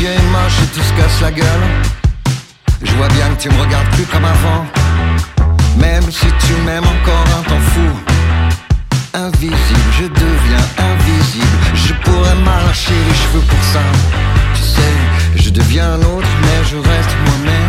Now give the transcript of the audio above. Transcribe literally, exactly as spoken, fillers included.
es moche et tout se casse la gueule. Je vois bien que tu me regardes plus comme avant. Même si tu m'aimes encore un temps fou. Invisible, je deviens invisible. Je pourrais m'arracher les cheveux pour ça. Tu sais, je deviens un autre mais je reste moi-même.